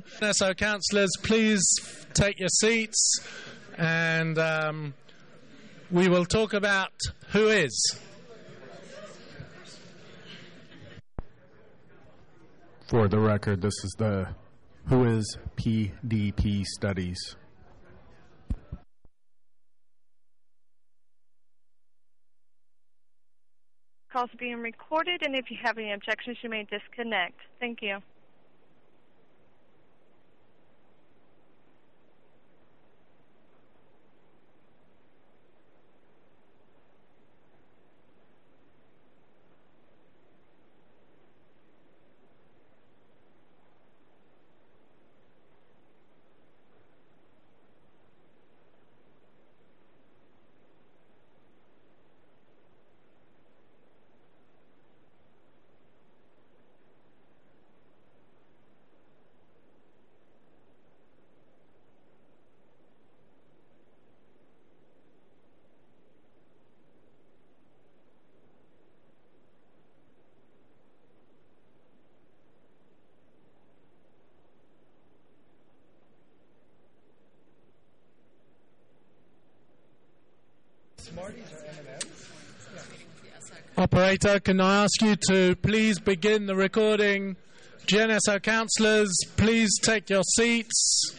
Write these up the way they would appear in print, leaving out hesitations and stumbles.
So, councillors, please take your seats, and we will talk about Whois. For the record, this is the Whois PDP studies. Call's being recorded, and if you have any objections, you may disconnect. Thank you. Operator, can I ask you to please begin the recording? GNSO councillors, please take your seats.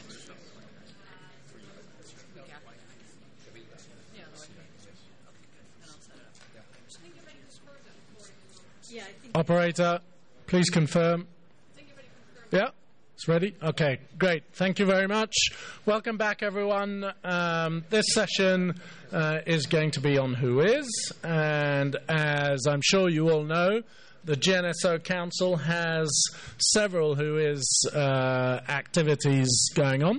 Operator, please confirm. Yeah, it's ready? Okay, great. Thank you very much. Welcome back, everyone. This session is going to be on Whois, and as I'm sure you all know, the GNSO Council has several Whois activities going on.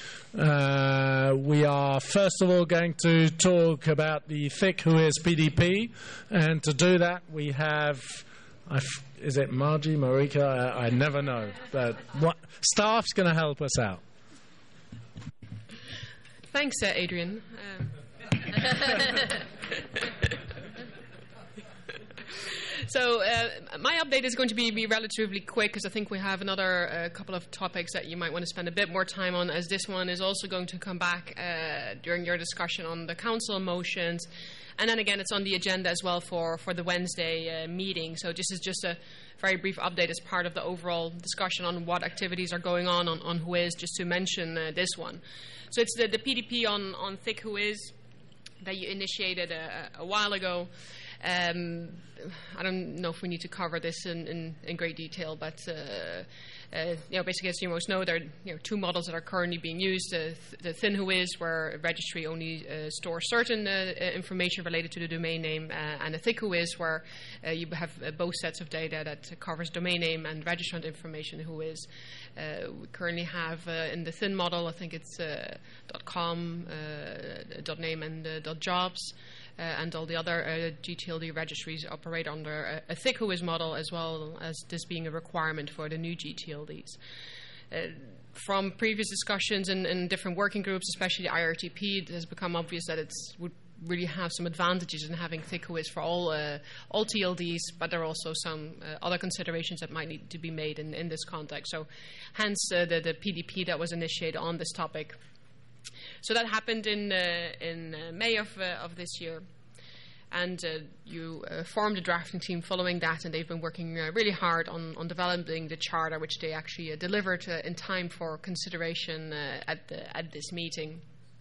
We are first of all going to talk about the thick Whois PDP, and to do that we have, is it Margie, Marika? I never know, but staff's going to help us out. Thanks, Adrian. So my update is going to be relatively quick, because I think we have another couple of topics that you might want to spend a bit more time on, as this one is also going to come back during your discussion on the council motions. And then again, it's on the agenda as well for the Wednesday meeting. So this is just a very brief update as part of the overall discussion on what activities are going on Whois, just to mention this one. So it's the PDP on thick Whois that you initiated a while ago. I don't know if we need to cover this in great detail, but basically, as you most know, there are two models that are currently being used. The thin Whois, where a registry only stores certain information related to the domain name, and a thick Whois, where you have both sets of data that covers domain name and registrant information. Whois we currently have in the thin model, I think it's .com, .name, and .jobs. And all the other GTLD registries operate under a thick Whois model, as well as this being a requirement for the new GTLDs. From previous discussions in different working groups, especially the IRTP, it has become obvious that it would really have some advantages in having thick Whois for all TLDs, but there are also some other considerations that might need to be made in this context. So hence the PDP that was initiated on this topic. So that happened in May of this year, and you formed a drafting team following that, and they've been working really hard on developing the charter, which they actually delivered in time for consideration at this meeting.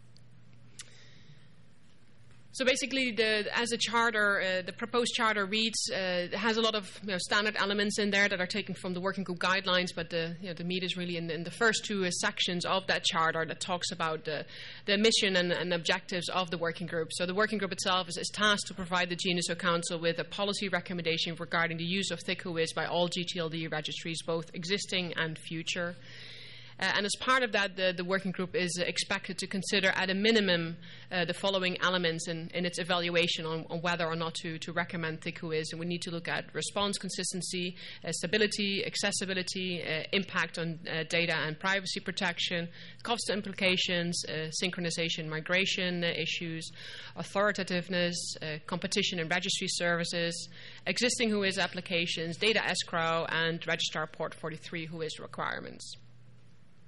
So basically, as a charter, the proposed charter reads, it has a lot of standard elements in there that are taken from the working group guidelines, but the meat is really in the first two sections of that charter that talks about the mission and objectives of the working group. So the working group itself is tasked to provide the GNSO Council with a policy recommendation regarding the use of thick Whois by all GTLD registries, both existing and future. And as part of that, the working group is expected to consider at a minimum the following elements in its evaluation on whether or not to recommend thick Whois. And we need to look at response consistency, stability, accessibility, impact on data and privacy protection, cost implications, synchronization, migration issues, authoritativeness, competition and registry services, existing Whois applications, data escrow, and registrar port 43 Whois requirements.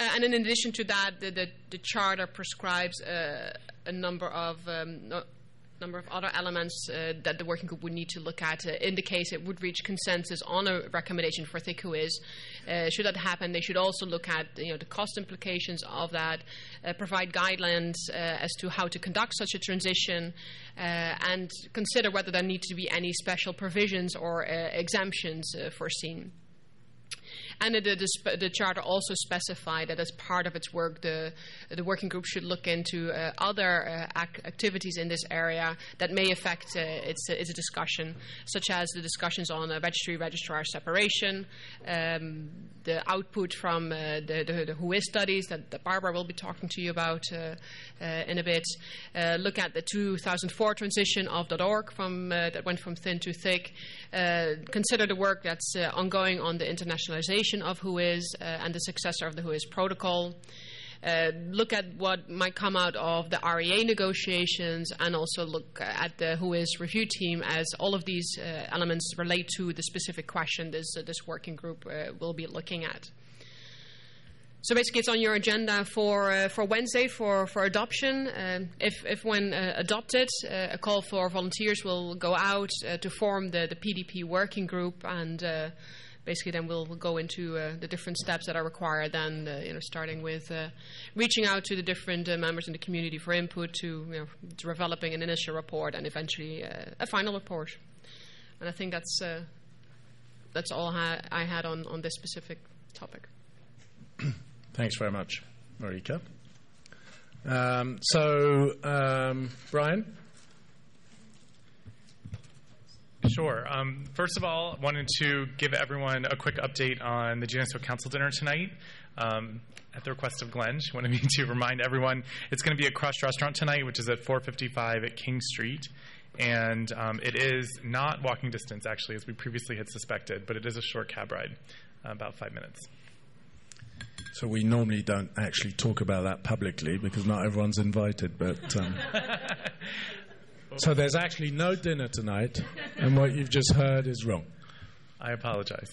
And in addition to that, the charter prescribes a number of other elements that the working group would need to look at in the case it would reach consensus on a recommendation for thick whois. Should that happen, they should also look at the cost implications of that, provide guidelines as to how to conduct such a transition, and consider whether there need to be any special provisions or exemptions foreseen. And the charter also specified that as part of its work, the working group should look into other activities in this area that may affect its discussion, such as the discussions on registrar separation, the output from the whois studies that Barbara will be talking to you about in a bit. Look at the 2004 transition of .org that went from thin to thick. Consider the work that's ongoing on the internationalization of whois and the successor of the whois protocol. Look at what might come out of the REA negotiations, and also look at the whois review team, as all of these elements relate to the specific question this working group will be looking at. So basically, it's on your agenda for Wednesday for adoption. If when adopted, a call for volunteers will go out to form the PDP working group, and basically then we'll go into the different steps that are required. Then starting with reaching out to the different members in the community for input, to developing an initial report, and eventually a final report. And I think that's all I had on this specific topic. Thanks very much, Marika. Brian? Sure. First of all, I wanted to give everyone a quick update on the GNSO Council dinner tonight. At the request of Glenn, she wanted me to remind everyone it's going to be at Crushed Restaurant tonight, which is at 455 at King Street. And it is not walking distance, actually, as we previously had suspected, but it is a short cab ride, about 5 minutes. So we normally don't actually talk about that publicly because not everyone's invited, but... So there's actually no dinner tonight, and what you've just heard is wrong. I apologize.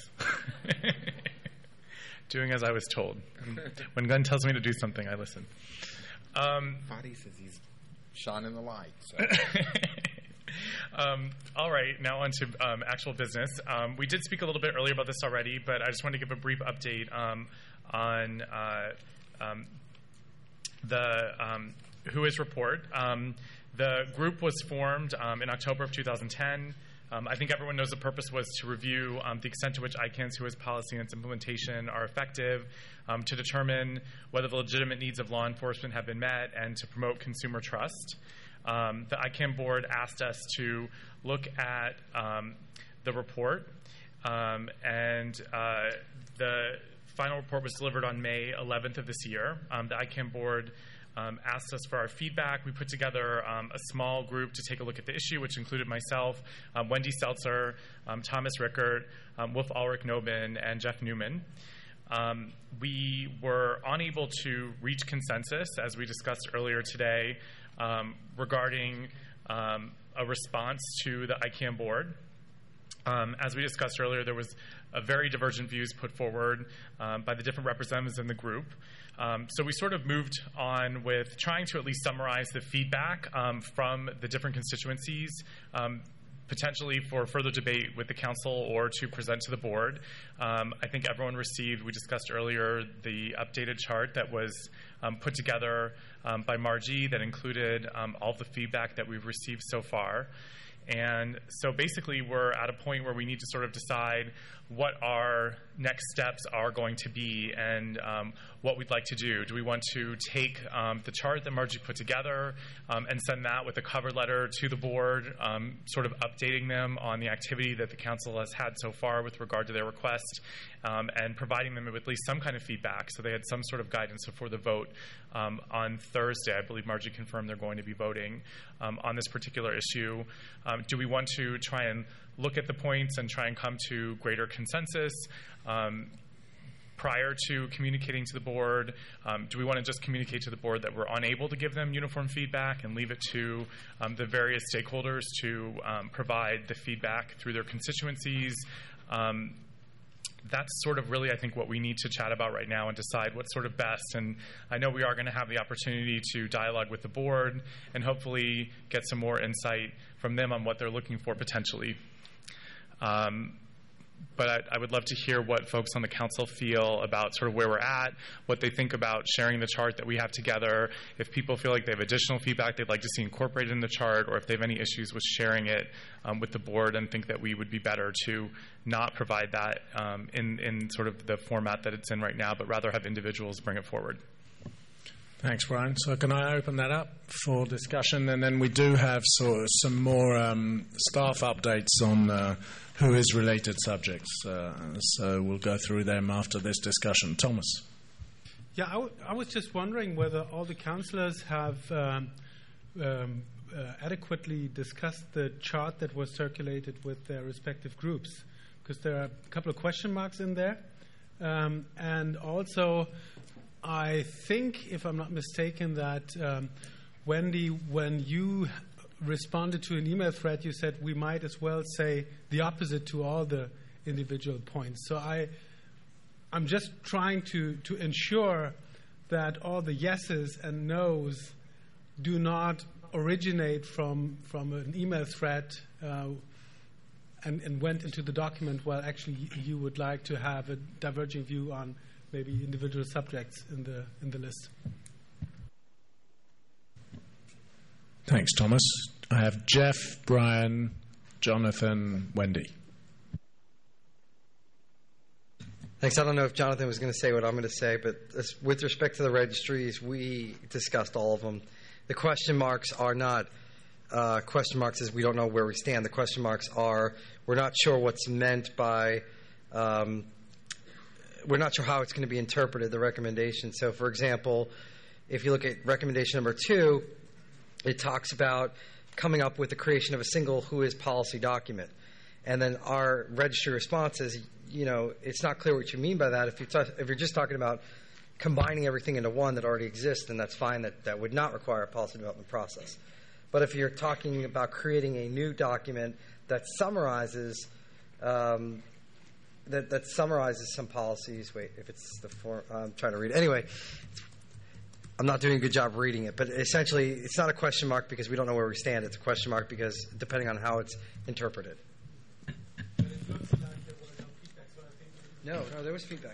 Doing as I was told. When Glenn tells me to do something, I listen. Fadi says he's shining the light. So. All right, now on to actual business. We did speak a little bit earlier about this already, but I just wanted to give a brief update on the whois report. The group was formed in October of 2010. I think everyone knows the purpose was to review the extent to which ICANN's whois policy and its implementation are effective, to determine whether the legitimate needs of law enforcement have been met, and to promote consumer trust. The ICANN board asked us to look at the report, and the final report was delivered on May 11th of this year. The ICANN board asked us for our feedback. We put together a small group to take a look at the issue, which included myself, Wendy Seltzer, Thomas Rickert, Wolf Ulrich Nobin, and Jeff Newman. We were unable to reach consensus, as we discussed earlier today, regarding a response to the ICANN board. As we discussed earlier, there was a very divergent views put forward by the different representatives in the group. So we sort of moved on with trying to at least summarize the feedback from the different constituencies, potentially for further debate with the council or to present to the board. I think everyone received, we discussed earlier, the updated chart that was put together by Margie that included all the feedback that we've received so far. And so basically we're at a point where we need to sort of decide what our next steps are going to be and what we'd like to do. Do we want to take the chart that Margie put together and send that with a cover letter to the board, sort of updating them on the activity that the council has had so far with regard to their request, and providing them with at least some kind of feedback so they had some sort of guidance before the vote on Thursday? I believe Margie confirmed they're going to be voting on this particular issue. Do we want to try and look at the points and try and come to greater consensus prior to communicating to the board? Do we want to just communicate to the board that we're unable to give them uniform feedback and leave it to the various stakeholders to provide the feedback through their constituencies? that's sort of really, I think, what we need to chat about right now and decide what's sort of best. And I know we are going to have the opportunity to dialogue with the board and hopefully get some more insight from them on what they're looking for potentially. But I would love to hear what folks on the council feel about sort of where we're at, what they think about sharing the chart that we have together, if people feel like they have additional feedback they'd like to see incorporated in the chart, or if they have any issues with sharing it with the board and think that we would be better to not provide that in sort of the format that it's in right now, but rather have individuals bring it forward. Thanks, Brian. So can I open that up for discussion? And then we do have some more staff updates on who is related subjects. So we'll go through them after this discussion. Thomas. Yeah, I was just wondering whether all the councillors have adequately discussed the chart that was circulated with their respective groups, because there are a couple of question marks in there. And also, I think, if I'm not mistaken, that Wendy, when you responded to an email thread, you said we might as well say the opposite to all the individual points. So I'm just trying to ensure that all the yeses and nos do not originate from an email thread and went into the document, while actually you would like to have a diverging view on maybe individual subjects in the list. Thanks, Thomas. I have Jeff, Brian, Jonathan, Wendy. Thanks. I don't know if Jonathan was going to say what I'm going to say, but with respect to the registries, we discussed all of them. The question marks are not question marks as we don't know where we stand. The question marks are we're not sure what's meant by we're not sure how it's going to be interpreted, the recommendation. So, for example, if you look at recommendation number 2, it talks about coming up with the creation of a single WHOIS policy document. And then our registry response is, it's not clear what you mean by that. If you're just talking about combining everything into one that already exists, then that's fine. That would not require a policy development process. But if you're talking about creating a new document that summarizes that summarizes some policies. Wait, if it's the form, I'm trying to read it. Anyway, I'm not doing a good job reading it, but essentially it's not a question mark because we don't know where we stand. It's a question mark because depending on how it's interpreted. No, there was feedback.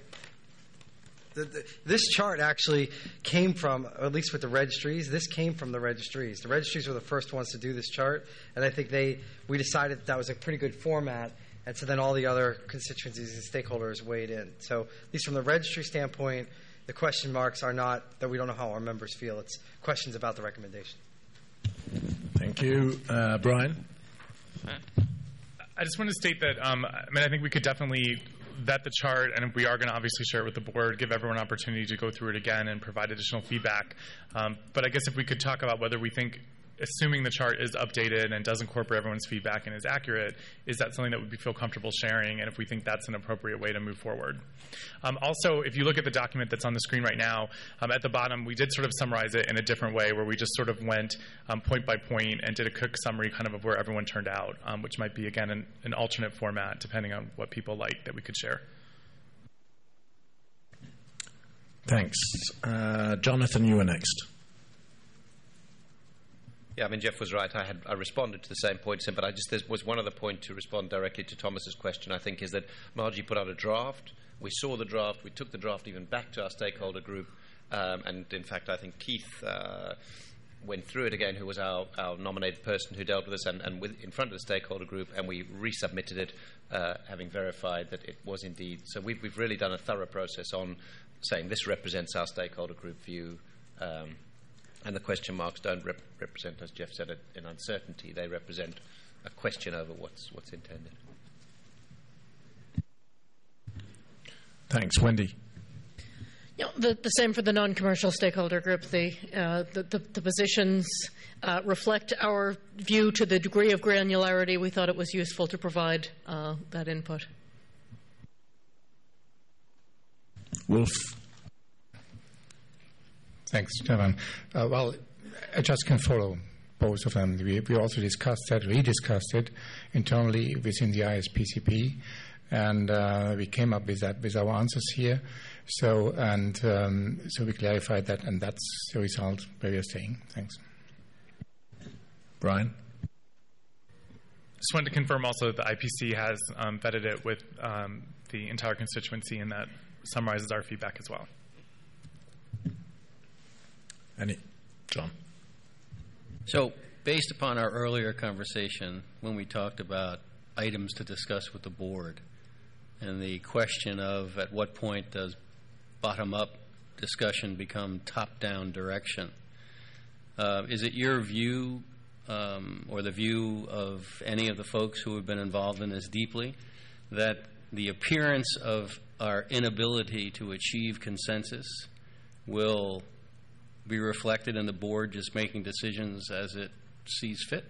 This chart actually came from, at least with the registries, this came from the registries. The registries were the first ones to do this chart, and I think we decided that was a pretty good format. And so then all the other constituencies and stakeholders weighed in. So at least from the registry standpoint, the question marks are not that we don't know how our members feel. It's questions about the recommendation. Thank you. Brian? I just want to state that, I think we could definitely vet the chart, and we are going to obviously share it with the board, give everyone an opportunity to go through it again and provide additional feedback. But I guess if we could talk about whether we think, assuming the chart is updated and does incorporate everyone's feedback and is accurate, is that something that we feel comfortable sharing, and if we think that's an appropriate way to move forward. Also, if you look at the document that's on the screen right now, at the bottom we did sort of summarize it in a different way where we just sort of went point by point and did a quick summary kind of where everyone turned out, which might be, again, an alternate format depending on what people like that we could share. Thanks. Jonathan, you were next. Yeah, Jeff was right. I responded to the same points, but there was one other point to respond directly to Thomas's question, I think, is that Margie put out a draft. We saw the draft. We took the draft even back to our stakeholder group. And, in fact, I think Keith went through it again, who was our nominated person who dealt with this, and in front of the stakeholder group, and we resubmitted it, having verified that it was indeed. So we've really done a thorough process on saying this represents our stakeholder group view. And the question marks don't represent, as Jeff said, an uncertainty. They represent a question over what's intended. Thanks. Wendy? The same for the non-commercial stakeholder group. The positions reflect our view to the degree of granularity. We thought it was useful to provide that input. Wolf? Thanks, Stefan. I just can follow both of them. We also discussed that, rediscussed it internally within the ISPCP. and we came up with that with our answers here. So we clarified that, and that's the result where we are staying. Thanks. Brian? Just wanted to confirm also that the IPC has vetted it with the entire constituency, and that summarizes our feedback as well. John? So, based upon our earlier conversation, when we talked about items to discuss with the board, and the question of at what point does bottom-up discussion become top-down direction, is it your view or the view of any of the folks who have been involved in this deeply that the appearance of our inability to achieve consensus will be reflected in the board just making decisions as it sees fit?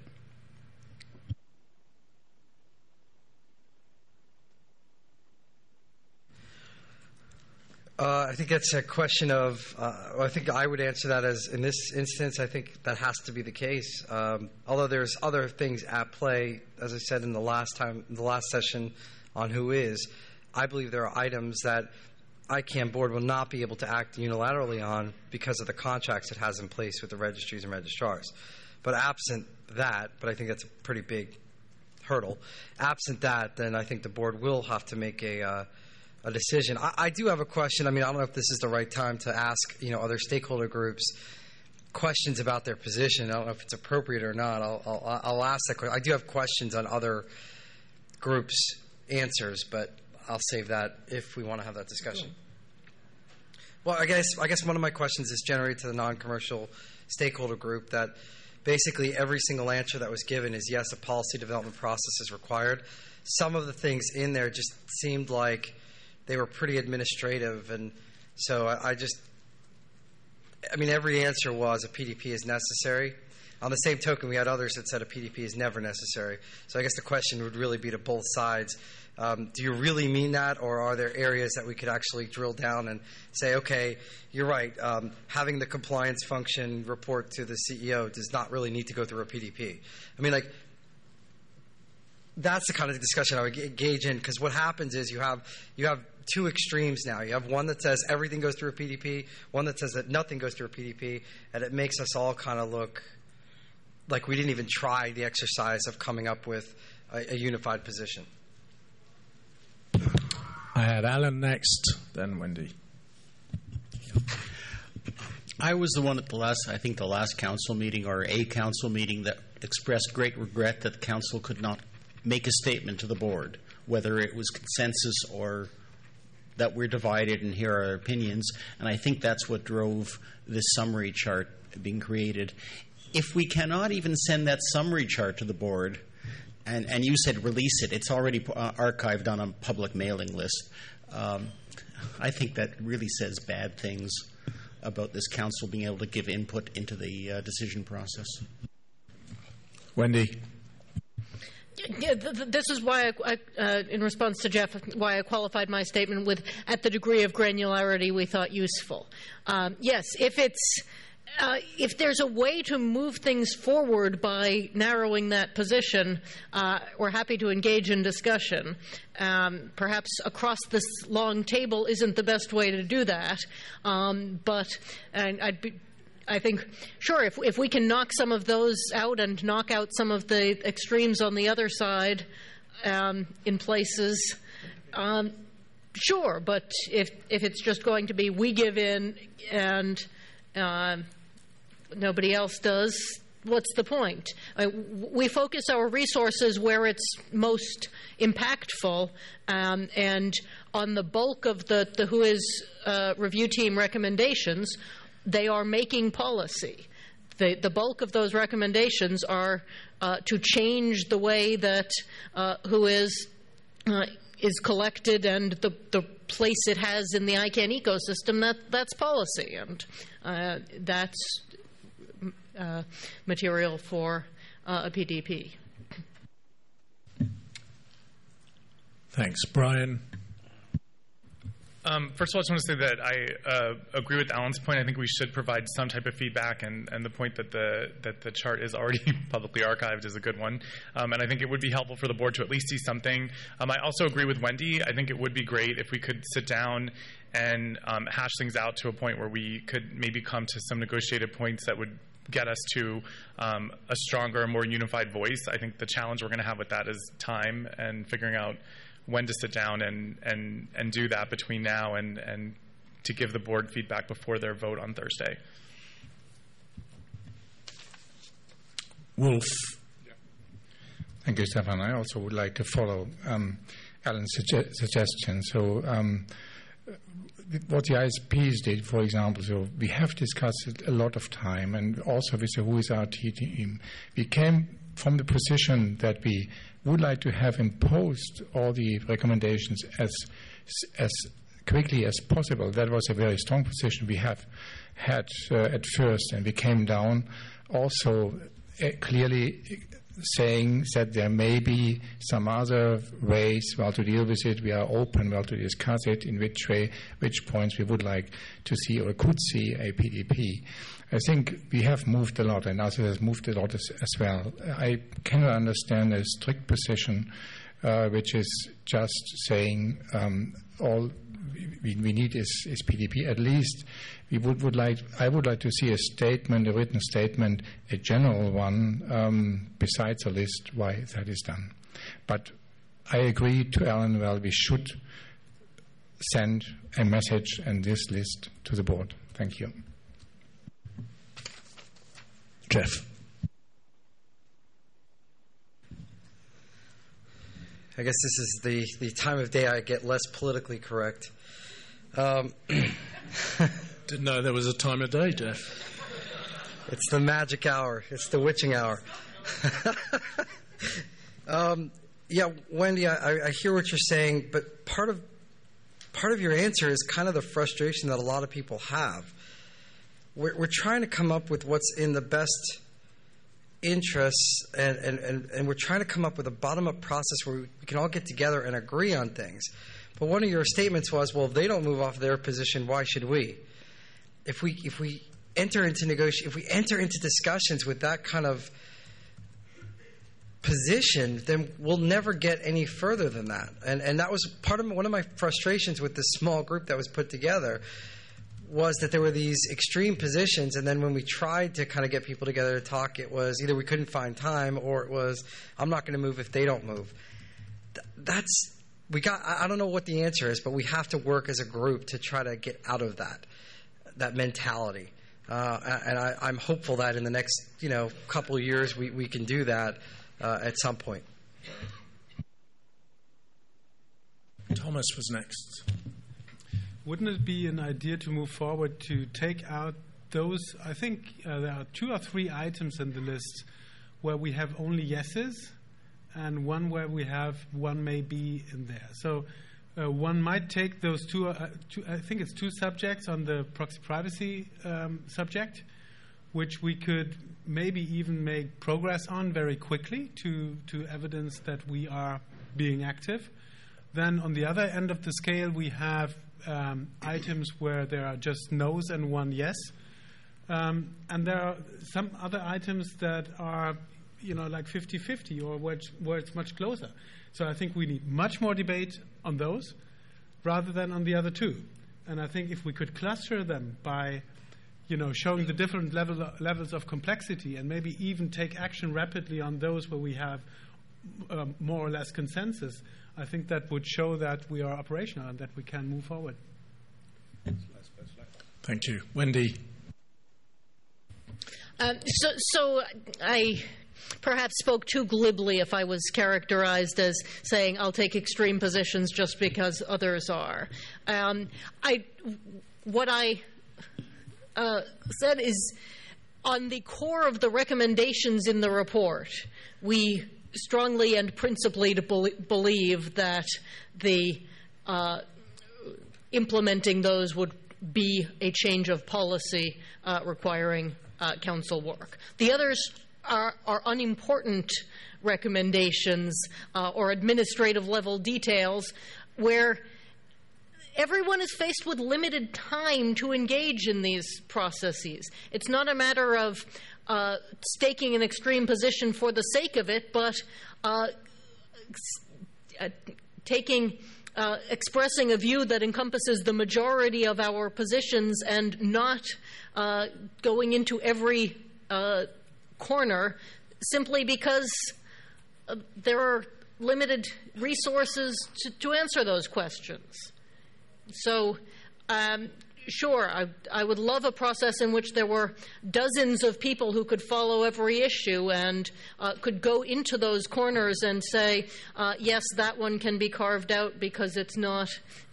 I think that's a question of, I think I would answer that as, in this instance, I think that has to be the case. Although there's other things at play, as I said in the last session on who is, I believe there are items that ICANN board will not be able to act unilaterally on because of the contracts it has in place with the registries and registrars. But absent that, but I think that's a pretty big hurdle, absent that, then I think the board will have to make a decision. I do have a question. I mean, I don't know if this is the right time to ask, other stakeholder groups questions about their position. I don't know if it's appropriate or not. I'll ask that question. I do have questions on other groups' answers, but I'll save that if we want to have that discussion. Well, I guess one of my questions is generated to the non-commercial stakeholder group that basically every single answer that was given is yes, a policy development process is required. Some of the things in there just seemed like they were pretty administrative, and so every answer was a PDP is necessary. On the same token, we had others that said a PDP is never necessary. So I guess the question would really be to both sides. Do you really mean that, or are there areas that we could actually drill down and say, okay, you're right, having the compliance function report to the CEO does not really need to go through a PDP? I mean, that's the kind of discussion I would engage in, because what happens is you have two extremes now. You have one that says everything goes through a PDP, one that says that nothing goes through a PDP, and it makes us all kind of look like we didn't even try the exercise of coming up with a unified position. I had Alan next, then Wendy. I was the one at the last council meeting, or a council meeting, that expressed great regret that the council could not make a statement to the board, whether it was consensus or that we're divided and here are our opinions. And I think that's what drove this summary chart being created. If we cannot even send that summary chart to the board, and you said release it, it's already archived on a public mailing list, I think that really says bad things about this council being able to give input into the decision process. Wendy? Yeah, this is why, in response to Jeff, why I qualified my statement with at the degree of granularity we thought useful. Yes, if there's a way to move things forward by narrowing that position, we're happy to engage in discussion. Perhaps across this long table isn't the best way to do that, but I think, sure, if we can knock some of those out and knock out some of the extremes on the other side in places, sure. But if it's just going to be we give in and nobody else does, what's the point? We focus our resources where it's most impactful, and on the bulk of the WHOIS review team recommendations, they are making policy. The bulk of those recommendations are to change the way that WHOIS is collected and the place it has in the ICANN ecosystem. That's policy, and that's material for a PDP. Thanks. Brian? First of all, I just want to say that I agree with Alan's point. I think we should provide some type of feedback, and the point that the chart is already publicly archived is a good one. And I think it would be helpful for the board to at least see something. I also agree with Wendy. I think it would be great if we could sit down and hash things out to a point where we could maybe come to some negotiated points that would get us to a stronger, more unified voice. I think the challenge we're going to have with that is time and figuring out when to sit down and do that between now and to give the board feedback before their vote on Thursday. Wolf. Thank you, Stefan. I also would like to follow Alan's suggestion. So what the ISPs did, for example, so we have discussed it a lot of time, and also with the Who is RT team, we came from the position that we would like to have imposed all the recommendations as quickly as possible. That was a very strong position we have had at first, and we came down also clearly saying that there may be some other ways to deal with it. We are open to discuss it, in which way, which points we would like to see or could see a PDP. I think we have moved a lot, and others have moved a lot as well. I cannot understand a strict position which is just saying all we need is PDP. At least I would like to see a statement, a written statement, a general one, besides a list, why that is done. But I agree to Alan, we should send a message and this list to the board. Thank you. Jeff. I guess this is the time of day I get less politically correct. Didn't know there was a time of day, Jeff. It's the magic hour. It's the witching hour. Yeah, Wendy, I hear what you're saying, but part of your answer is kind of the frustration that a lot of people have. We're trying to come up with what's in the best interests, and we're trying to come up with a bottom-up process where we can all get together and agree on things. But one of your statements was, well, if they don't move off their position, why should we? If we enter into discussions with that kind of position, then we'll never get any further than that. And that was one of my frustrations with this small group that was put together, was that there were these extreme positions, and then when we tried to kind of get people together to talk, it was either we couldn't find time, or it was, I'm not going to move if they don't move. I don't know what the answer is, but we have to work as a group to try to get out of that mentality. And I'm hopeful that in the next couple of years we can do that at some point. Thomas was next. Wouldn't it be an idea to move forward to take out those? I think there are 2 or 3 items in the list where we have only yeses, and one where we have one may be in there. So one might take those two, I think it's 2 subjects on the proxy privacy subject, which we could maybe even make progress on very quickly to evidence that we are being active. Then on the other end of the scale, we have items where there are just no's and 1 yes. And there are some other items that are like 50-50 or where it's much closer. So I think we need much more debate on those rather than on the other 2. And I think if we could cluster them by, showing the different levels of complexity, and maybe even take action rapidly on those where we have more or less consensus, I think that would show that we are operational and that we can move forward. Thank you. Wendy. So I perhaps spoke too glibly if I was characterized as saying I'll take extreme positions just because others are. What I said is, on the core of the recommendations in the report, we strongly and principally believe that the implementing those would be a change of policy requiring council work. The others are unimportant recommendations or administrative level details where everyone is faced with limited time to engage in these processes. It's not a matter of staking an extreme position for the sake of it, but expressing a view that encompasses the majority of our positions and not going into every corner simply because there are limited resources to answer those questions. So, sure, I would love a process in which there were dozens of people who could follow every issue and could go into those corners and say, yes, that one can be carved out because it's not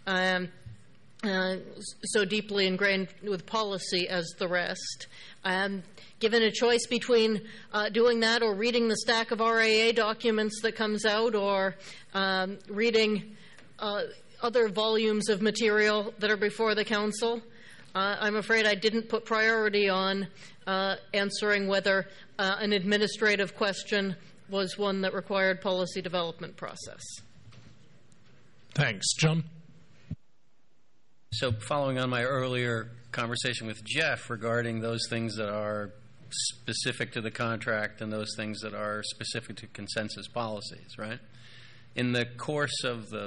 so deeply ingrained with policy as the rest. Given a choice between doing that or reading the stack of RAA documents that comes out or reading other volumes of material that are before the Council, I'm afraid I didn't put priority on answering whether an administrative question was one that required policy development process. Thanks. John? So following on my earlier conversation with Jeff regarding those things that are specific to the contract and those things that are specific to consensus policies, right? In the course of the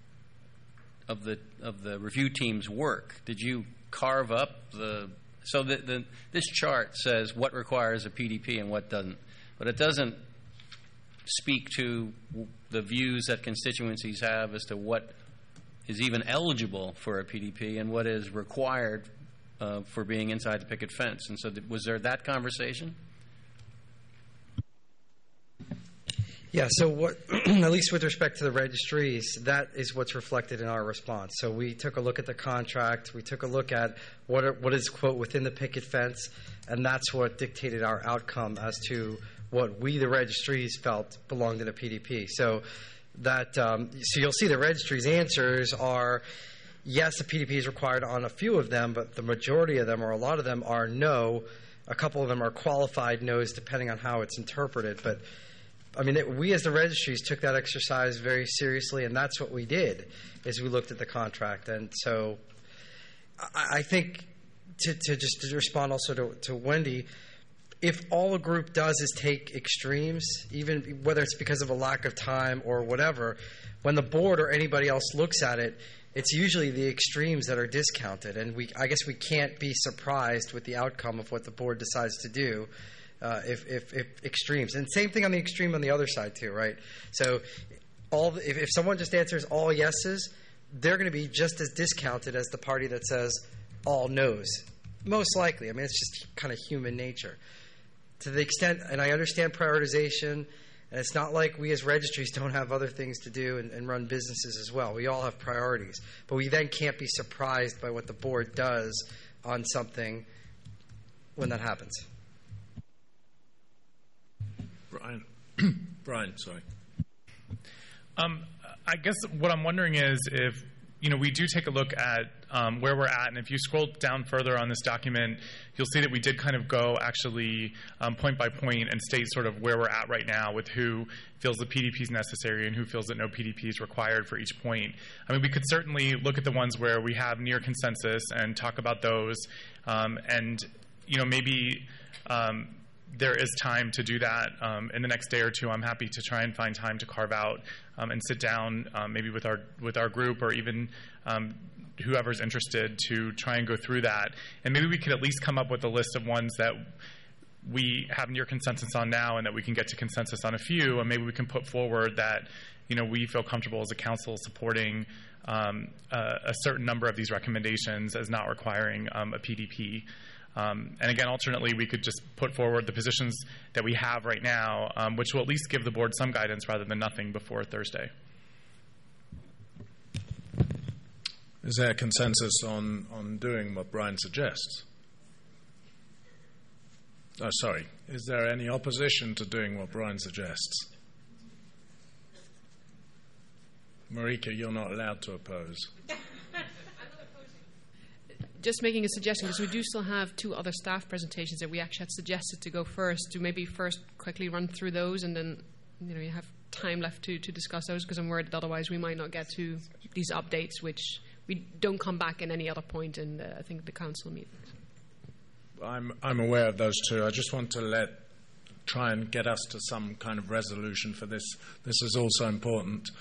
review team's work, did you carve up this chart says what requires a PDP and what doesn't, but it doesn't speak to the views that constituencies have as to what is even eligible for a PDP and what is required for being inside the picket fence. And so was there that conversation? Yeah, so what, at least with respect to the registries, that is what's reflected in our response. So we took a look at the contract, we took a look at what is, quote, within the picket fence, and that's what dictated our outcome as to what we, the registries, felt belonged in a PDP. So that, so you'll see the registry's answers are, yes, a PDP is required on a few of them, but the majority of them, or a lot of them, are no. A couple of them are qualified no's, depending on how it's interpreted. But I mean, we as the registries took that exercise very seriously, and that's what we did, is we looked at the contract. And so I think to respond also to Wendy, if all a group does is take extremes, even whether it's because of a lack of time or whatever, when the board or anybody else looks at it, it's usually the extremes that are discounted. And I guess we can't be surprised with the outcome of what the board decides to do. If extremes, and same thing on the extreme on the other side too, right? So, if someone just answers all yeses, they're going to be just as discounted as the party that says all no's, most likely. I mean, it's just kind of human nature. To the extent, and I understand prioritization, and it's not like we as registries don't have other things to do and run businesses as well. We all have priorities, but we then can't be surprised by what the board does on something when that happens. Brian, sorry. I guess what I'm wondering is if, we do take a look at where we're at, and if you scroll down further on this document, you'll see that we did kind of go actually point by point and state sort of where we're at right now with who feels the PDP is necessary and who feels that no PDP is required for each point. I mean, we could certainly look at the ones where we have near consensus and talk about those, and, maybe there is time to do that in the next day or two. I'm happy to try and find time to carve out and sit down maybe with our group or even whoever's interested to try and go through that. And maybe we could at least come up with a list of ones that we have near consensus on now and that we can get to consensus on a few, and maybe we can put forward that we feel comfortable as a council supporting a certain number of these recommendations as not requiring a PDP. And again, alternately, we could just put forward the positions that we have right now, which will at least give the board some guidance rather than nothing before Thursday. Is there a consensus on doing what Brian suggests? Oh, sorry. Is there any opposition to doing what Brian suggests? Marika, you're not allowed to oppose. Just making a suggestion, because we do still have two other staff presentations that we actually had suggested to go first. To maybe first quickly run through those, and then you have time left to discuss those, because I'm worried that otherwise we might not get to these updates, which we don't come back in any other point in the council meetings. I'm aware of those two. I just want to try and get us to some kind of resolution for this. This is also important.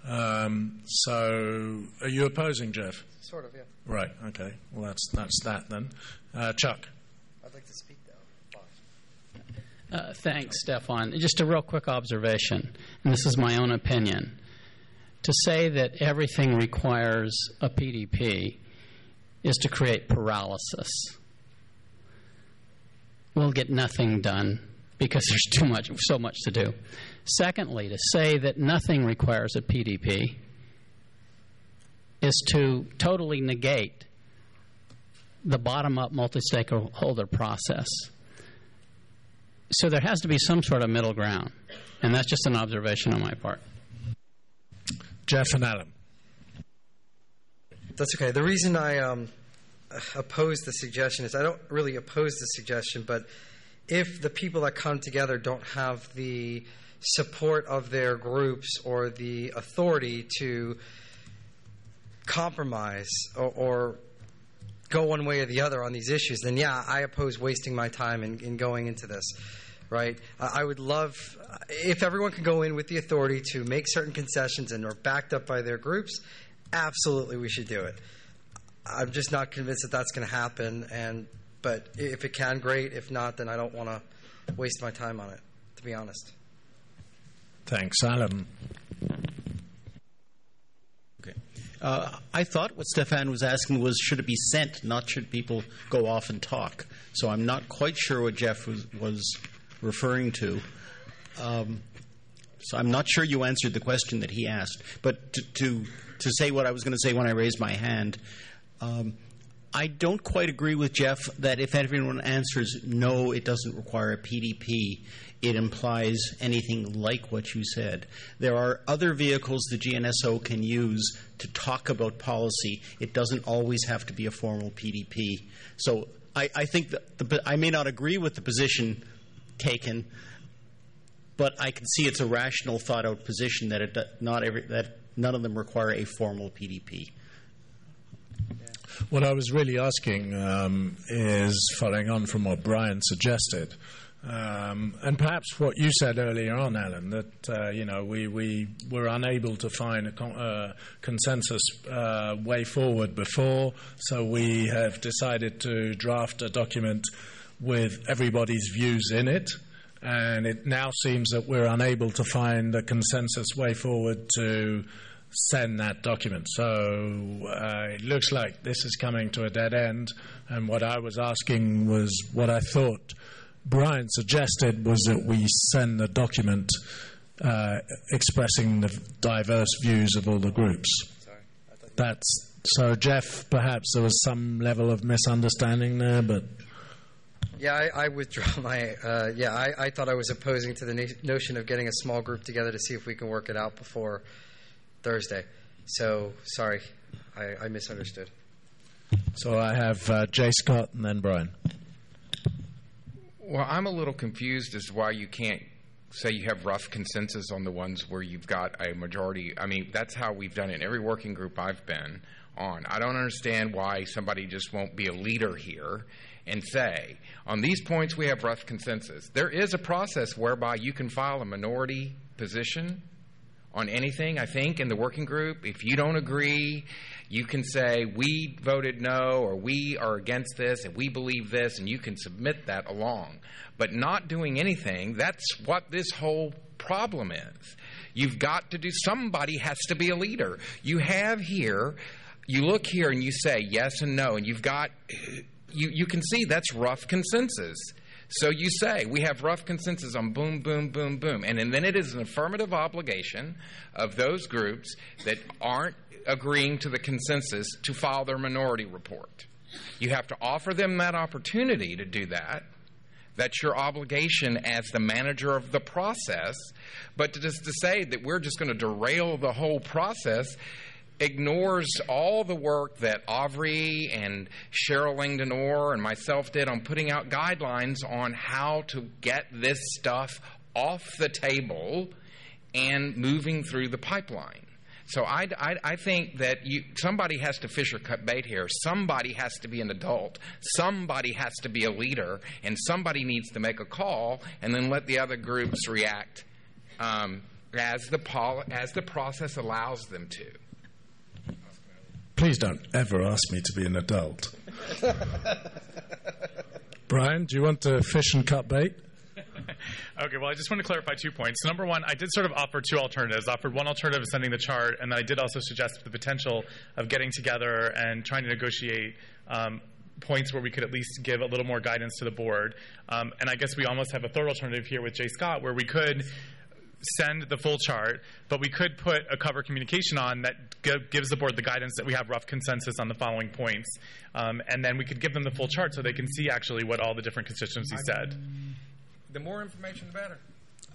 So, are you opposing, Jeff? Sort of, yeah. Right. Okay. Well, that's that then. Chuck. I'd like to speak though. Thanks, Stefan. Just a real quick observation, and this is my own opinion. To say that everything requires a PDP is to create paralysis. We'll get nothing done because there's so much to do. Secondly, to say that nothing requires a PDP is to totally negate the bottom-up multi-stakeholder process. So there has to be some sort of middle ground, and that's just an observation on my part. Jeff and Alan. That's okay. The reason I oppose the suggestion is I don't really oppose the suggestion, but if the people that come together don't have the support of their groups or the authority to compromise or go one way or the other on these issues, then yeah, I oppose wasting my time in going into this, right? I would love if everyone could go in with the authority to make certain concessions and are backed up by their groups, absolutely we should do it. I'm just not convinced that that's going to happen, but if it can, great. If not, then I don't want to waste my time on it, to be honest. Thanks. Alan. Okay. I thought what Stefan was asking was, should it be sent, not should people go off and talk. So I'm not quite sure what Jeff was referring to. So I'm not sure you answered the question that he asked. But to say what I was going to say when I raised my hand, I don't quite agree with Jeff that if everyone answers no, it doesn't require a PDP, it implies anything like what you said. There are other vehicles the GNSO can use to talk about policy. It doesn't always have to be a formal PDP. So I think that I may not agree with the position taken, but I can see it's a rational, thought-out position that that none of them require a formal PDP. What I was really asking is, following on from what Brian suggested, and perhaps what you said earlier on, Alan, that we were unable to find a consensus way forward before, so we have decided to draft a document with everybody's views in it, and it now seems that we're unable to find a consensus way forward to send that document. So it looks like this is coming to a dead end, and what I was asking was what I thought Brian suggested was that we send the document expressing the diverse views of all the groups. So Jeff, perhaps there was some level of misunderstanding there, but... Yeah, I withdraw my... I thought I was opposing to the notion of getting a small group together to see if we can work it out before Thursday. So, sorry, I misunderstood. So I have Jay Scott and then Brian. Well, I'm a little confused as to why you can't say you have rough consensus on the ones where you've got a majority. I mean, that's how we've done it in every working group I've been on. I don't understand why somebody just won't be a leader here and say, on these points we have rough consensus. There is a process whereby you can file a minority position on anything, I think, in the working group. If you don't agree, you can say, we voted no, or we are against this, and we believe this, and you can submit that along. But not doing anything, that's what this whole problem is. You've got to do, somebody has to be a leader. You have here, you look here and you say yes and no, and you've got, you can see that's rough consensus. So you say, we have rough consensus on boom, boom, boom, boom. And then it is an affirmative obligation of those groups that aren't agreeing to the consensus to file their minority report. You have to offer them that opportunity to do that. That's your obligation as the manager of the process. But to say that we're just going to derail the whole process ignores all the work that Aubrey and Cheryl Langdon-Orr and myself did on putting out guidelines on how to get this stuff off the table and moving through the pipeline. So I think that somebody has to fish or cut bait here. Somebody has to be an adult. Somebody has to be a leader, and somebody needs to make a call, and then let the other groups react as the process allows them to. Please don't ever ask me to be an adult. Brian, do you want to fish and cut bait? Okay, well, I just want to clarify 2 points. Number one, I did sort of offer 2 alternatives. I offered one alternative of sending the chart, and then I did also suggest the potential of getting together and trying to negotiate points where we could at least give a little more guidance to the board. And I guess we almost have a third alternative here with Jay Scott, where we could send the full chart, but we could put a cover communication on that gives the board the guidance that we have rough consensus on the following points. And then we could give them the full chart so they can see actually what all the different constituencies said. The more information, the better.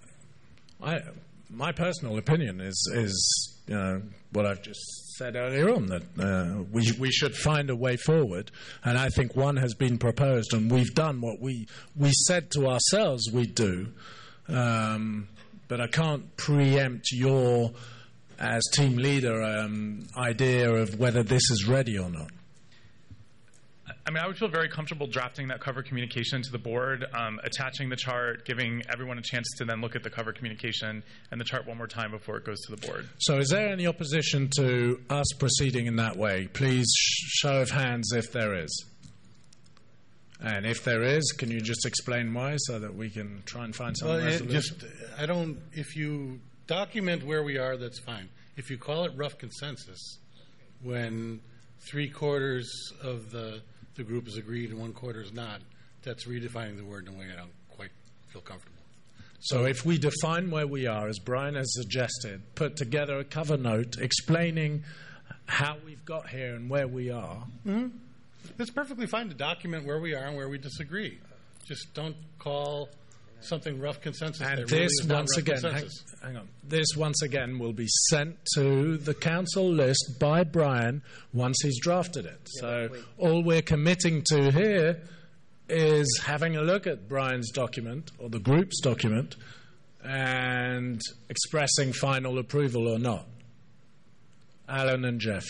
My personal opinion is what I've just said earlier on, that we should find a way forward, and I think one has been proposed, and we've done what we said to ourselves we'd do, but I can't preempt your, as team leader, idea of whether this is ready or not. I mean, I would feel very comfortable drafting that cover communication to the board, attaching the chart, giving everyone a chance to then look at the cover communication and the chart one more time before it goes to the board. So is there any opposition to us proceeding in that way? Please show of hands if there is. And if there is, can you just explain why so that we can try and find some resolution? If you document where we are, that's fine. If you call it rough consensus, when 3/4 of the group is agreed and 1/4 is not, that's redefining the word in a way I don't quite feel comfortable with. So if we define where we are, as Brian has suggested, put together a cover note explaining how we've got here and where we are. Mm-hmm. It's perfectly fine to document where we are and where we disagree. Just don't call something rough consensus. And that this, really is not once rough again, consensus. hang on. This, once again, will be sent to the council list by Brian once he's drafted it. So all we're committing to here is having a look at Brian's document, or the group's document, and expressing final approval or not. Alan and Jeff.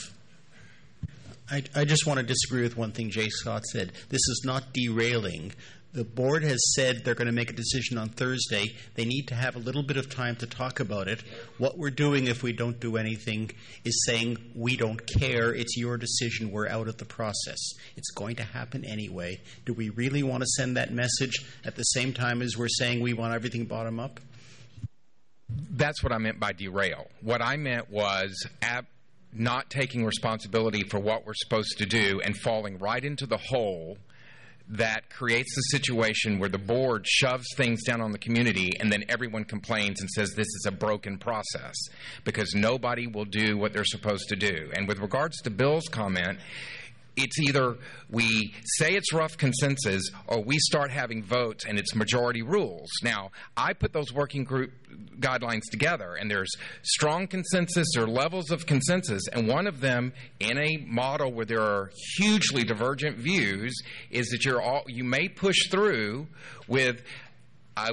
I just want to disagree with one thing Jay Scott said. This is not derailing. The board has said they're going to make a decision on Thursday. They need to have a little bit of time to talk about it. What we're doing if we don't do anything is saying we don't care. It's your decision. We're out of the process. It's going to happen anyway. Do we really want to send that message at the same time as we're saying we want everything bottom up? That's what I meant by derail. What I meant was not taking responsibility for what we're supposed to do and falling right into the hole that creates the situation where the board shoves things down on the community and then everyone complains and says this is a broken process because nobody will do what they're supposed to do. And with regards to Bill's comment, it's either we say it's rough consensus or we start having votes and it's majority rules. Now, I put those working group guidelines together, and there's strong consensus or levels of consensus, and one of them in a model where there are hugely divergent views is that you may push through with a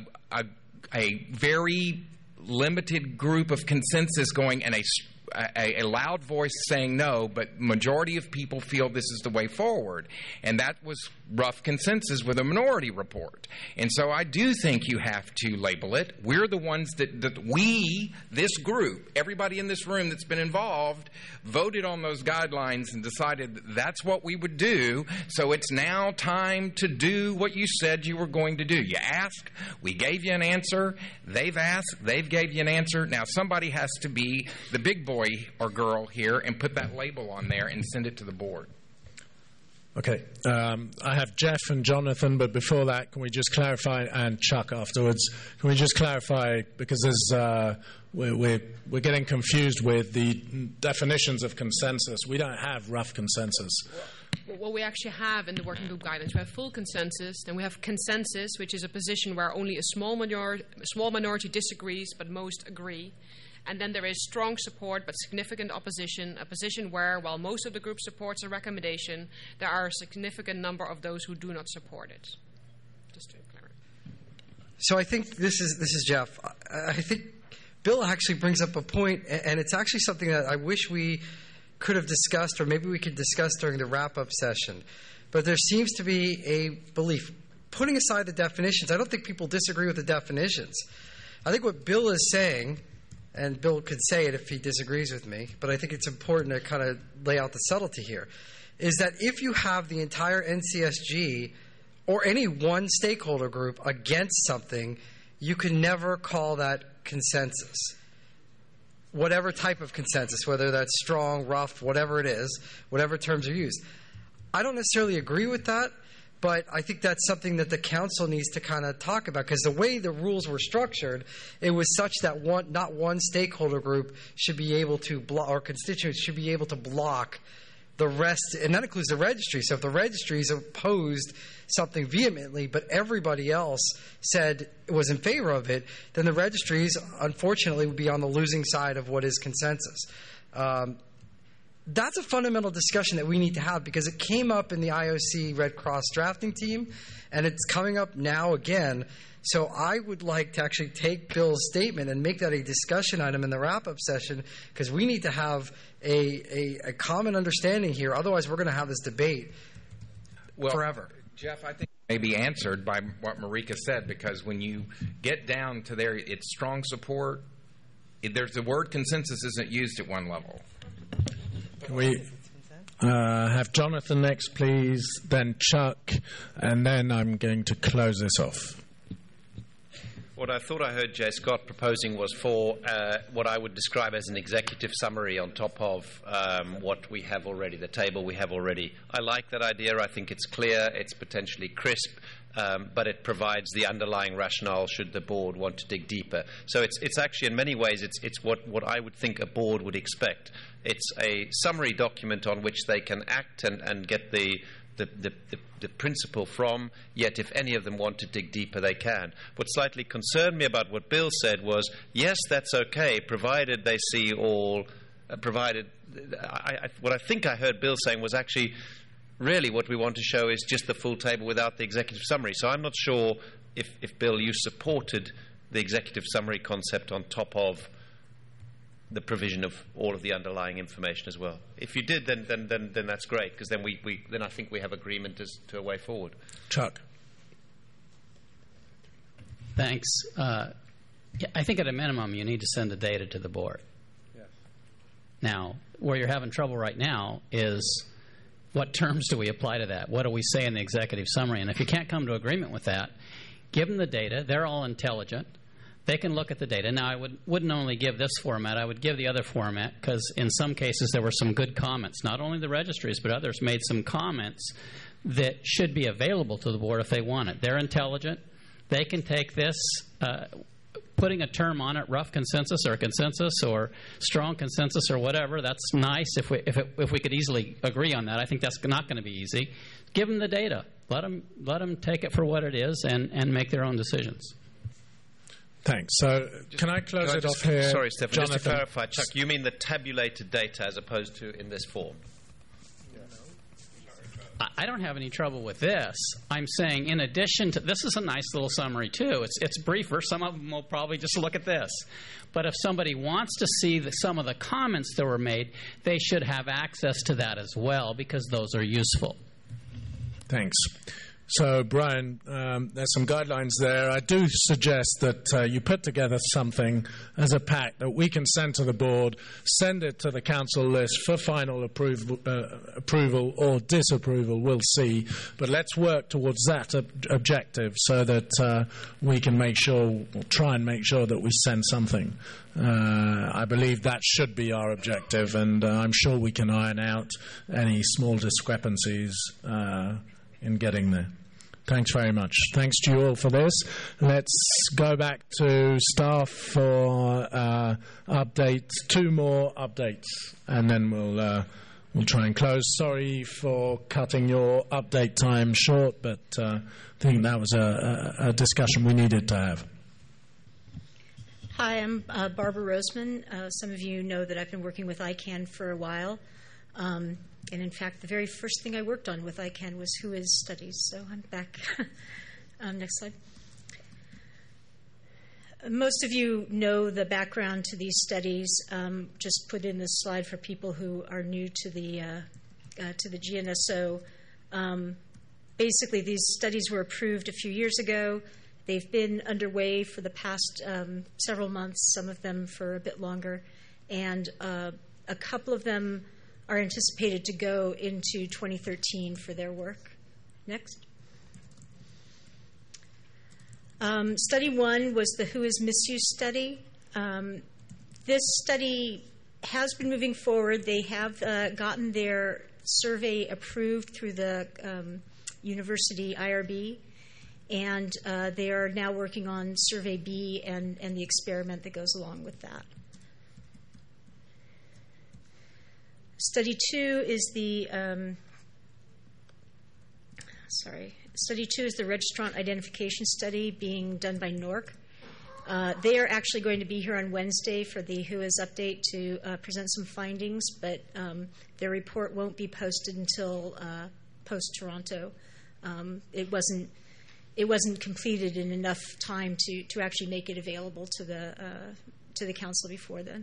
very limited group of consensus going and a loud voice saying no, but majority of people feel this is the way forward. And that was rough consensus with a minority report. And so I do think you have to label it. We're the ones that we, this group, everybody in this room that's been involved, voted on those guidelines and decided that's what we would do. So it's now time to do what you said you were going to do. You asked, we gave you an answer. They've asked, they've gave you an answer. Now somebody has to be the big boy or girl here and put that label on there and send it to the board. Okay. I have Jeff and Jonathan, but before that, can we just clarify, and Chuck afterwards, can we just clarify, because we're getting confused with the definitions of consensus. We don't have rough consensus. What we actually have in the working group guidance, we have full consensus, then we have consensus, which is a position where only a small minority disagrees, but most agree. And then there is strong support but significant opposition, a position where, while most of the group supports a recommendation, there are a significant number of those who do not support it. Just to clarify. So I think this is Jeff. I think Bill actually brings up a point, and it's actually something that I wish we could have discussed, or maybe we could discuss during the wrap-up session. But there seems to be a belief. Putting aside the definitions, I don't think people disagree with the definitions. I think what Bill is saying, and Bill could say it if he disagrees with me, but I think it's important to kind of lay out the subtlety here, is that if you have the entire NCSG or any one stakeholder group against something, you can never call that consensus. Whatever type of consensus, whether that's strong, rough, whatever it is, whatever terms are used. I don't necessarily agree with that, but I think that's something that the council needs to kind of talk about, because the way the rules were structured, it was such that not one stakeholder group should be able to block, or constituents should be able to block the rest, and that includes the registry. So if the registries opposed something vehemently, but everybody else said it was in favor of it, then the registries, unfortunately, would be on the losing side of what is consensus. That's a fundamental discussion that we need to have, because it came up in the IOC Red Cross drafting team, and it's coming up now again. So I would like to actually take Bill's statement and make that a discussion item in the wrap-up session, because we need to have a common understanding here. Otherwise, we're going to have this debate forever. Jeff, I think it may be answered by what Marika said, because when you get down to there, it's strong support. There's the word consensus isn't used at one level. Can we have Jonathan next, please, then Chuck, and then I'm going to close this off. What I thought I heard Jay Scott proposing was for what I would describe as an executive summary on top of what we have already, the table we have already. I like that idea. I think it's clear, it's potentially crisp, but it provides the underlying rationale should the board want to dig deeper. So it's actually, in many ways, it's what I would think a board would expect. It's a summary document on which they can act and get the principle from, yet if any of them want to dig deeper, they can. What slightly concerned me about what Bill said was, yes, that's okay, provided they see all, what I think I heard Bill saying was actually, really what we want to show is just the full table without the executive summary. So I'm not sure if Bill, you supported the executive summary concept on top of the provision of all of the underlying information as well. If you did, then that's great, because then I think we have agreement as to a way forward. Chuck. Thanks. I think at a minimum you need to send the data to the board. Yes. Now, where you're having trouble right now is what terms do we apply to that? What do we say in the executive summary? And if you can't come to agreement with that, give them the data. They're all intelligent. They can look at the data. Now, I wouldn't only give this format. I would give the other format, because in some cases there were some good comments. Not only the registries, but others made some comments that should be available to the board if they want it. They're intelligent. They can take this, putting a term on it, rough consensus or strong consensus or whatever. That's nice if we could easily agree on that. I think that's not going to be easy. Give them the data. Let them take it for what it is and make their own decisions. Thanks. So can I close it off here? Sorry, Stephen. Jonathan. Just to clarify, Chuck, you mean the tabulated data as opposed to in this form? I don't have any trouble with this. I'm saying in addition to, this is a nice little summary too. It's briefer. Some of them will probably just look at this. But if somebody wants to see some of the comments that were made, they should have access to that as well, because those are useful. Thanks. So, Brian, there's some guidelines there. I do suggest that you put together something as a pack that we can send to the board, send it to the council list for final approval or disapproval. We'll see. But let's work towards that objective so that we can try and make sure that we send something. I believe that should be our objective, and I'm sure we can iron out any small discrepancies in getting there. Thanks very much. Thanks to you all for this. Let's go back to staff for updates. 2 more updates, and then we'll try and close. Sorry for cutting your update time short, but I think that was a discussion we needed to have. Hi, I'm Barbara Roseman. Some of you know that I've been working with ICANN for a while. And in fact, the very first thing I worked on with ICANN was WHOIS studies. So I'm back. Next slide. Most of you know the background to these studies. Just put in this slide for people who are new to the GNSO. Basically, these studies were approved a few years ago. They've been underway for the past several months, some of them for a bit longer, and a couple of them are anticipated to go into 2013 for their work. Next. Study 1 was the Who is Misuse study. This study has been moving forward. They have gotten their survey approved through the university IRB, and they are now working on Survey B and the experiment that goes along with that. Study 2 is the Study 2 is the registrant identification study being done by NORC. They are actually going to be here on Wednesday for the WHOIS update to present some findings, but their report won't be posted until post-Toronto. It wasn't completed in enough time to actually make it available to the council before then.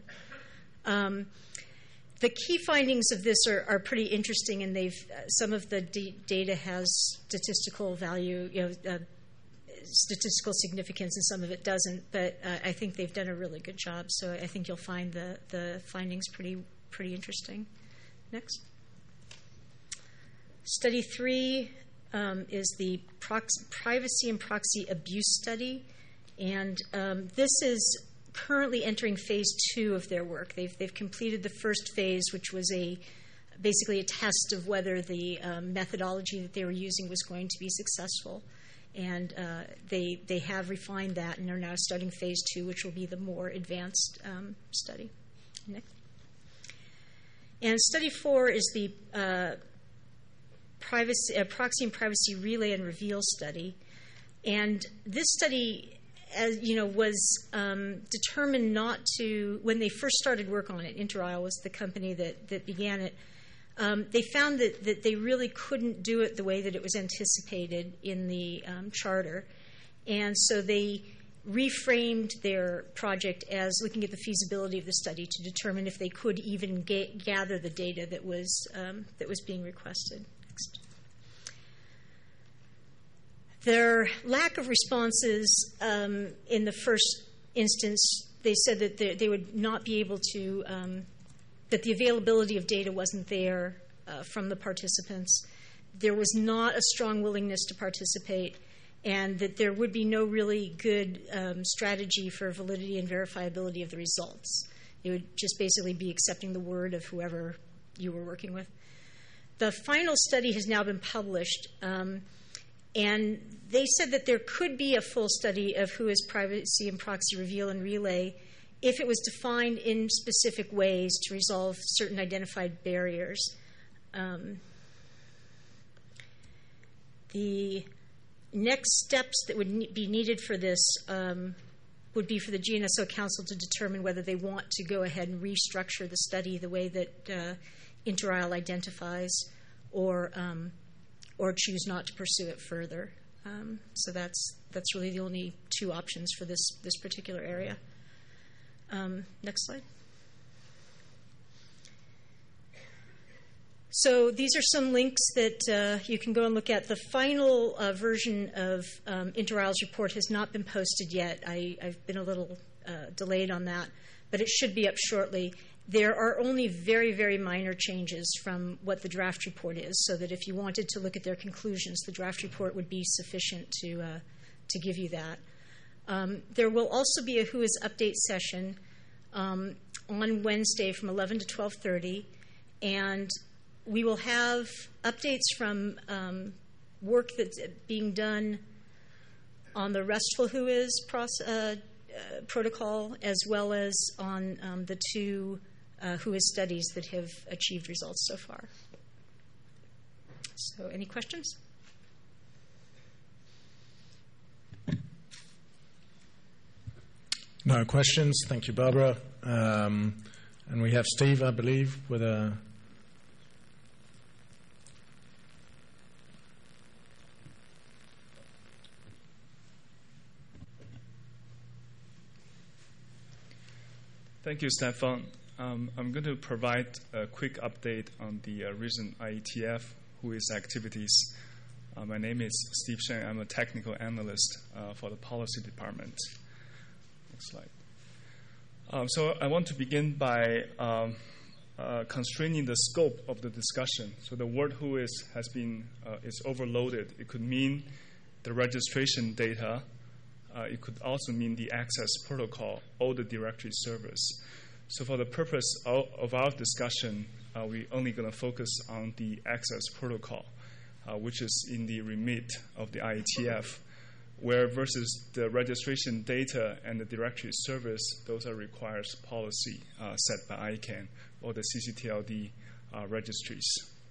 The key findings of this are pretty interesting, and some of the data has statistical value, statistical significance, and some of it doesn't. But I think they've done a really good job. So I think you'll find the findings pretty interesting. Next, Study 3 is the privacy and proxy abuse study, and this is currently entering phase 2 of their work. They've completed the first phase, which was basically a test of whether the methodology that they were using was going to be successful. And they have refined that and are now starting phase 2, which will be the more advanced study. Next. And Study 4 is the proxy and privacy relay and reveal study. And this study, as you know, was determined not to, when they first started work on it, Interisle was the company that began it, they found that they really couldn't do it the way that it was anticipated in the charter. And so they reframed their project as looking at the feasibility of the study to determine if they could even gather the data that was being requested. Next. Their lack of responses in the first instance, they said that they would not be able to, that the availability of data wasn't there from the participants. There was not a strong willingness to participate, and that there would be no really good strategy for validity and verifiability of the results. It would just basically be accepting the word of whoever you were working with. The final study has now been published, and they said that there could be a full study of WHOIS privacy and proxy reveal and relay if it was defined in specific ways to resolve certain identified barriers. The next steps that would be needed for this would be for the GNSO Council to determine whether they want to go ahead and restructure the study the way that Interisle identifies, or choose not to pursue it further. So that's really the only two options for this particular area. Next slide. So these are some links that you can go and look at. The final version of Interisle's report has not been posted yet. I've been a little delayed on that, but it should be up shortly. There are only very, very minor changes from what the draft report is, so that if you wanted to look at their conclusions, the draft report would be sufficient to give you that. There will also be a WHOIS update session on Wednesday from 11 to 12:30, and we will have updates from work that's being done on the RESTful WHOIS protocol, as well as on the two WHOIS studies that have achieved results so far. So, any questions? No questions. Thank you, Barbara. And we have Steve, I believe, with a... Thank you, Stefan. I'm going to provide a quick update on the recent IETF WHOIS activities. My name is Steve Shen. I'm a technical analyst for the policy department. Next slide. So I want to begin by constraining the scope of the discussion. So the word WHOIS has been is overloaded. It could mean the registration data. It could also mean the access protocol or the directory service. So for the purpose of our discussion, we're only going to focus on the access protocol, which is in the remit of the IETF, where versus the registration data and the directory service, those are requires policy set by ICANN or the CCTLD registries.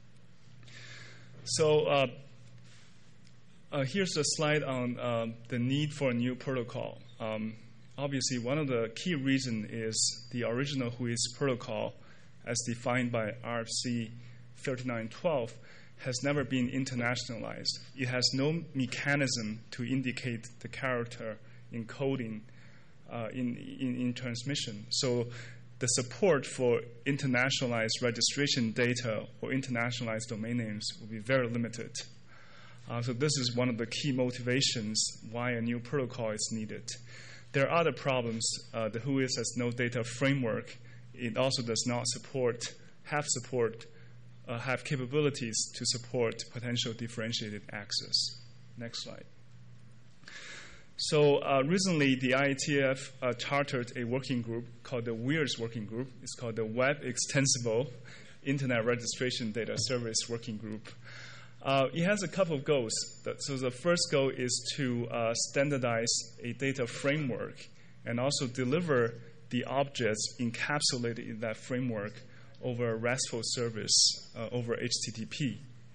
So here's a slide on the need for a new protocol. Obviously, one of the key reasons is the original WHOIS protocol, as defined by RFC 3912, has never been internationalized. It has no mechanism to indicate the character encoding in transmission. So the support for internationalized registration data or internationalized domain names will be very limited. So this is one of the key motivations why a new protocol is needed. There are other problems. The WHOIS has no data framework. It also does not have capabilities to support potential differentiated access. Next slide. So recently, the IETF chartered a working group called the WEIRS Working Group. It's called the Web Extensible Internet Registration Data Service Working Group. It has a couple of goals. So the first goal is to standardize a data framework and also deliver the objects encapsulated in that framework over a RESTful service over HTTP.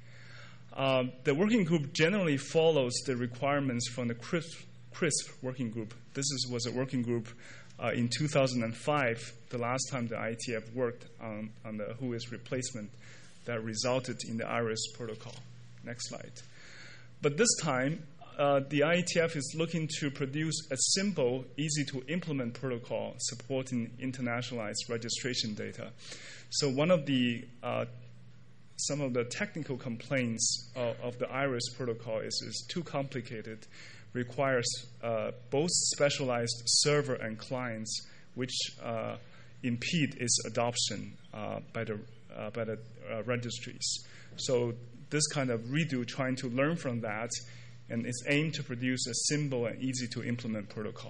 The working group generally follows the requirements from the CRISP working group. This was a working group in 2005, the last time the IETF worked on the WHOIS replacement that resulted in the IRIS protocol. Next slide. But this time, the IETF is looking to produce a simple, easy-to-implement protocol supporting internationalized registration data. So one of the some of the technical complaints of the IRIS protocol is too complicated, requires both specialized server and clients, which impede its adoption by the registries. So this kind of redo, trying to learn from that, and it's aimed to produce a simple and easy-to-implement protocol.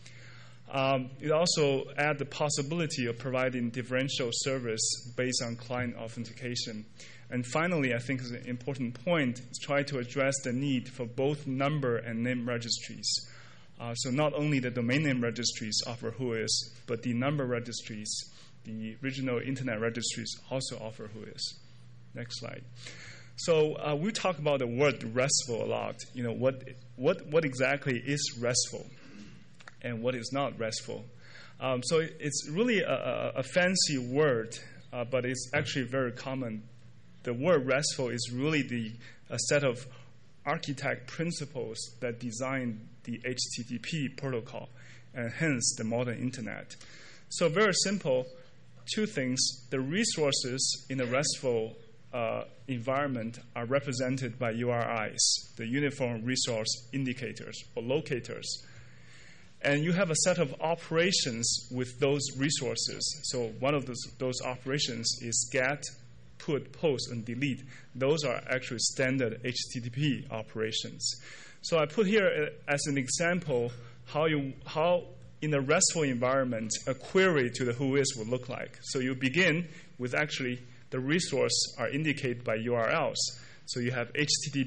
It also adds the possibility of providing differential service based on client authentication. And finally, I think is an important point, is try to address the need for both number and name registries. So not only the domain name registries offer WHOIS, but the number registries, the regional internet registries also offer WHOIS. Next slide. So we talk about the word RESTful a lot. You know, what exactly is RESTful and what is not RESTful? So it's really a fancy word, but it's actually very common. The word RESTful is really a set of architect principles that design the HTTP protocol and hence the modern internet. So very simple, two things. The resources in the RESTful environment are represented by URIs, the Uniform Resource Indicators or locators. And you have a set of operations with those resources. So one of those operations is get, put, post, and delete. Those are actually standard HTTP operations. So I put here as an example how in a RESTful environment a query to the WHOIS would look like. So you begin with actually the resource are indicated by URLs. So you have HTTP :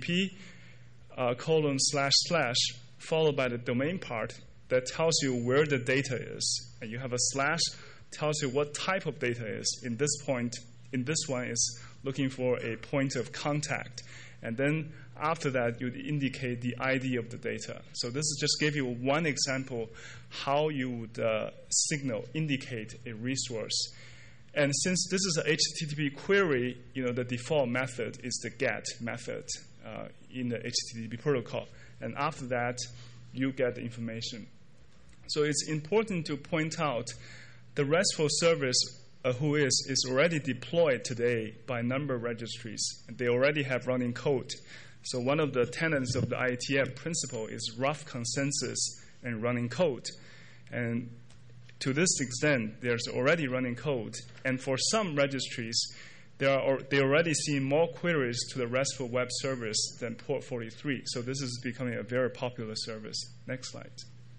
/ followed by the domain part that tells you where the data is. And you have a / tells you what type of data is. In this one is looking for a point of contact. And then after that, you indicate the ID of the data. So this is just give you one example how you would indicate a resource. And since this is a HTTP query, the default method is the GET method in the HTTP protocol. And after that, you get the information. So it's important to point out The RESTful service Whois is already deployed today by a number of registries, and they already have running code. So one of the tenets of the IETF principle is rough consensus and running code. And to this extent, there's already running code. And for some registries, they already see more queries to the RESTful web service than port 43. So this is becoming a very popular service. Next slide.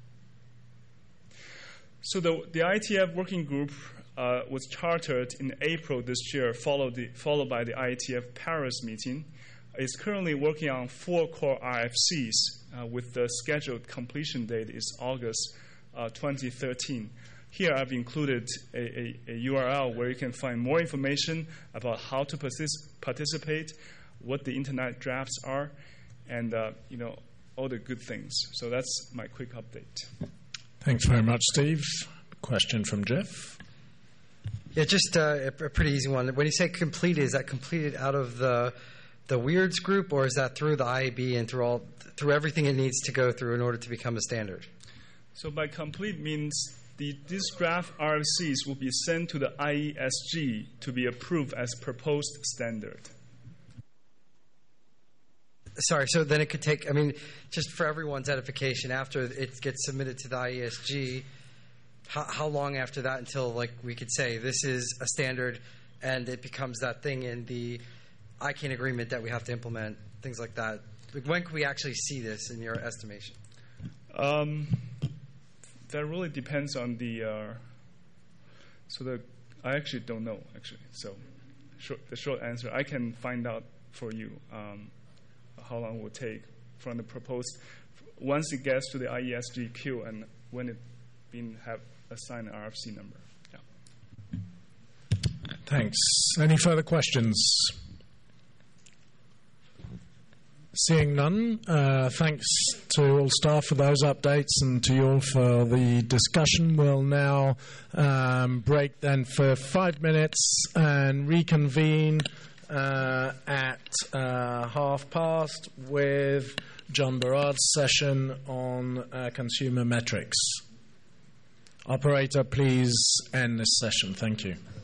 So the IETF working group was chartered in April this year, followed by the IETF Paris meeting. It's currently working on 4 core RFCs, with the scheduled completion date is August 2013. Here I've included a URL where you can find more information about how to participate, what the internet drafts are, and all the good things. So that's my quick update. Thanks very much, Steve. Question from Jeff. Yeah, just a pretty easy one. When you say completed, is that completed out of the WEIRDS group, or is that through the IAB and through everything it needs to go through in order to become a standard? So by complete means these draft RFCs will be sent to the IESG to be approved as proposed standard. Sorry, so then it could take, just for everyone's edification, after it gets submitted to the IESG, how long after that until we could say this is a standard and it becomes that thing in the ICANN agreement that we have to implement, things like that? When can we actually see this in your estimation? That really depends on I actually don't know, So the short answer, I can find out for you how long it will take from the proposed, once it gets to the IESG queue and when it have assigned an RFC number. Yeah. Thanks. Any further questions? Seeing none, thanks to all staff for those updates and to you all for the discussion. We'll now break then for 5 minutes and reconvene at past with John Barrad's session on consumer metrics. Operator, please end this session. Thank you.